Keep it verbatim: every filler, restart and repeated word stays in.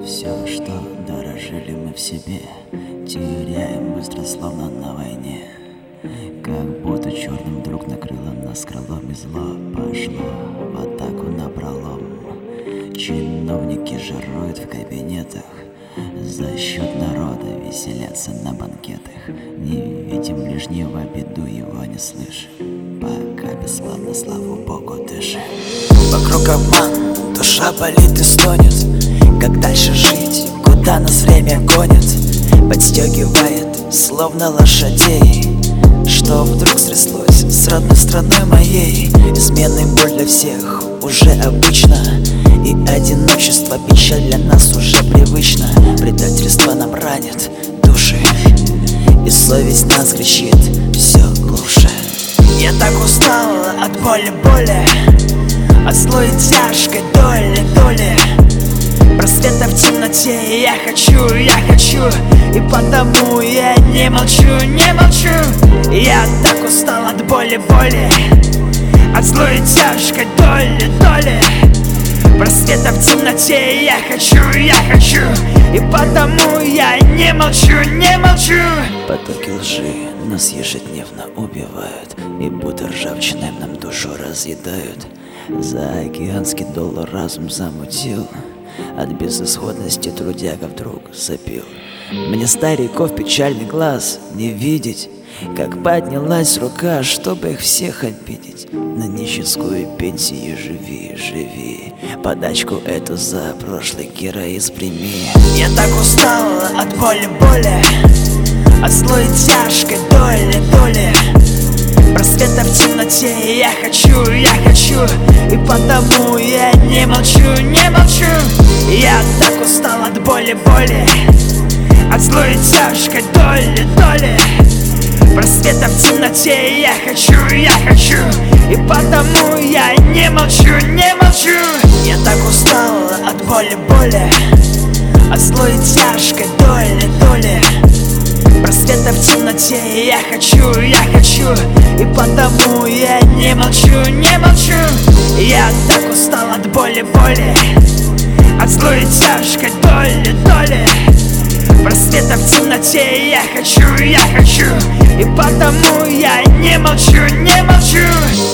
Все, что дорожили мы в себе, теряем быстро, словно на войне. Как будто черным вдруг накрыло нас крылом, и зло пошло в атаку напролом. Чиновники жируют в кабинетах, за счет народа веселятся на банкетах. Не видим ближнего, беду его не слышим, пока бесплатно, славу Богу, дышим. Вокруг обман, душа болит и стонет. Как дальше жить, куда нас время гонит? Подстегивает, словно лошадей. Что вдруг стряслось с родной страной моей? Изменный боль для всех уже обычно, и одиночество, печаль для нас уже привычно. Предательство нам ранит души, и совесть нас кричит все глуше. Я так устал от боли, боли, от злой и тяжкой доли, доли. Просвета в темноте я хочу, я хочу, и потому я не молчу, не молчу. Я так устал от боли, боли, от злой и тяжкой доли, доли. Просвета в темноте я хочу, я хочу, и потому я не молчу, не молчу. Потоки лжи нас ежедневно убивают, и будто ржавчиной нам душу разъедают. За океанский доллар разум замутил, от безысходности трудяга вдруг запил. Мне стариков печальный глаз не видеть, как поднялась рука, чтобы их всех обидеть. На нищенскую пенсию живи, живи, подачку эту за прошлый героизм прими. Я так устал от боли, боли, от злой и тяжкой доли, доли. Просвета в темноте я хочу, я хочу, и потому я не молчу, не молчу. Я так устал от боли, боли, от злой и тяжкой доли, доли. Просвета в темноте я хочу, я хочу, и потому я не молчу, не молчу. Я так устал от боли, боли, от злой и тяжкой доли, доли. Просвета в темноте я хочу, я хочу, и потому я не молчу, не молчу. Я так устал от боли, боли, от злой и тяжкой доли, доли. Просвета в темноте я хочу, я хочу, и потому я не молчу, не молчу.